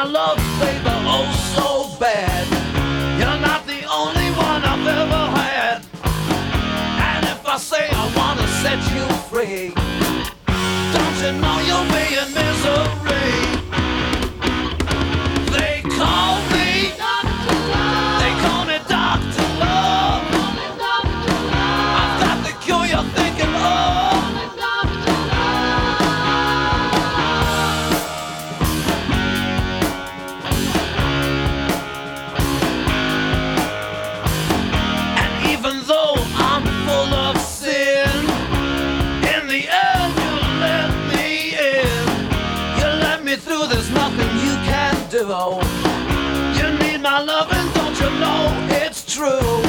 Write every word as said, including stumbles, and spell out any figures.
my love, baby, oh so bad. You're not the only one I've ever had. And if I say I wanna set you free, don't you know you'll be in misery? They call me Doctor Love. They call me Doctor Love. I've got the cure you're thinking of. Even though I'm full of sin, in the end you let me in. You let me through, there's nothing you can do. You need my loving, don't you know it's true?